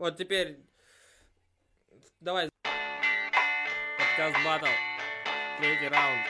Вот теперь... Давай. Подкаст батл. Третий раунд.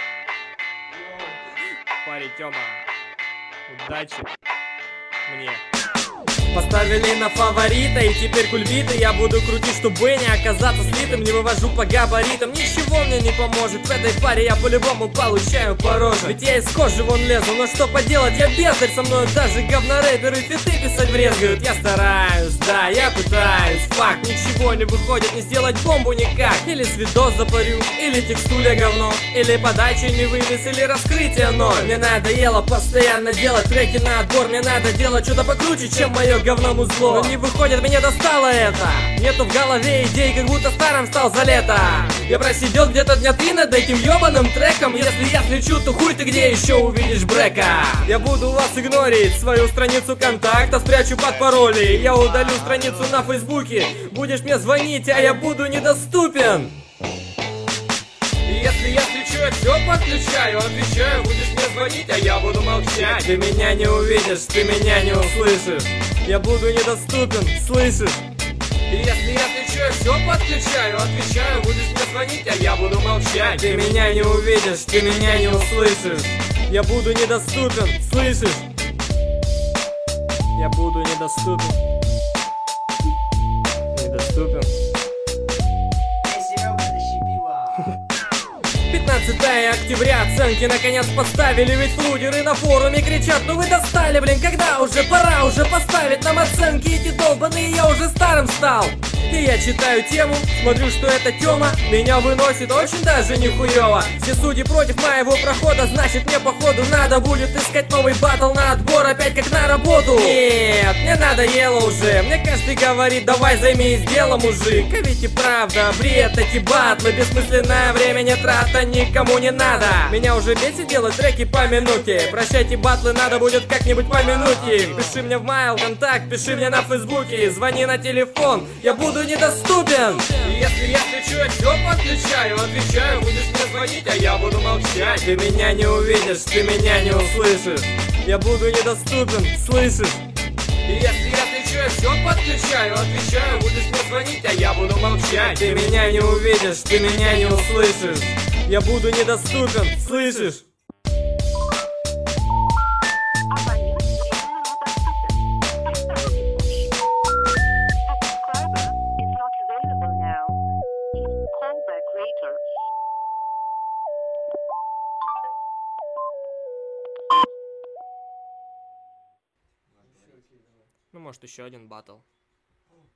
Парень Тёма. Удачи мне. Поставили на фаворита, и теперь кульбиты я буду крутить, чтобы не оказаться слитым. Не вывожу по габаритам, ничего мне не поможет. В этой паре я по-любому получаю по роже. Ведь я из кожи вон лезу, но что поделать, я бездарь. Со мной даже говнорэперы фиты писать брезгают. Я стараюсь, да, я пытаюсь. Факт, ничего не выходит, не сделать бомбу никак. Или свидос запарю, или текстуля говно, или подачи не вывез, или раскрытие ноль. Мне надоело постоянно делать треки на отбор. Мне надо делать что-то покруче, чем мое говно музло. Но не выходит, меня достало это. Нету в голове идей, как будто старым стал за лето. Я просидел где-то дня 3 над этим ёбаным треком. Если я слечу, то хуй ты где еще увидишь Брека. Я буду вас игнорить, свою страницу контакта спрячу под пароли. Я удалю страницу на Фейсбуке. Будешь мне звонить, а я буду недоступен. Если я слечу, я все подключаю. Отвечаю, будешь мне звонить, а я буду молчать. Ты меня не увидишь, ты меня не услышишь. Я буду недоступен, слышишь? И если я слечу, я все подключаю. Отвечаю, будешь мне звонить, а я буду молчать. Ты меня не увидишь, ты меня не услышишь. Я буду недоступен, слышишь? Я буду недоступен. Недоступен. 15 октября, оценки наконец поставили. Ведь флудеры на форуме кричат: ну вы достали, блин, когда уже? Пора уже поставить нам оценки эти долбаные, я уже старым стал. И я читаю тему, смотрю, что это Тёма меня выносит очень даже нихуёво. Все судьи против моего прохода, значит мне походу надо будет искать новый батл на отбор, опять как на работу. Нет, мне надоело уже, мне каждый говорит: давай займись делом, мужик. А ведь и правда, бред эти батлы, бессмысленное время не трата, никому не надо. Меня уже бесит делать треки по минуте. Прощайте батлы, надо будет как-нибудь по минуте. Пиши мне в майл, контакт, пиши мне на Фейсбуке, звони на телефон, я буду недоступен. И если я слечу, я все подключаю. Отвечаю, будешь мне звонить, а я буду молчать. Ты меня не увидишь, ты меня не услышишь. Я буду недоступен, слышишь? И если я слечу, я все подключаю. Отвечаю, будешь мне звонить, а я буду молчать. Ты меня не увидишь, ты меня не услышишь. Я буду недоступен, слышишь? Ну, может, еще один батл.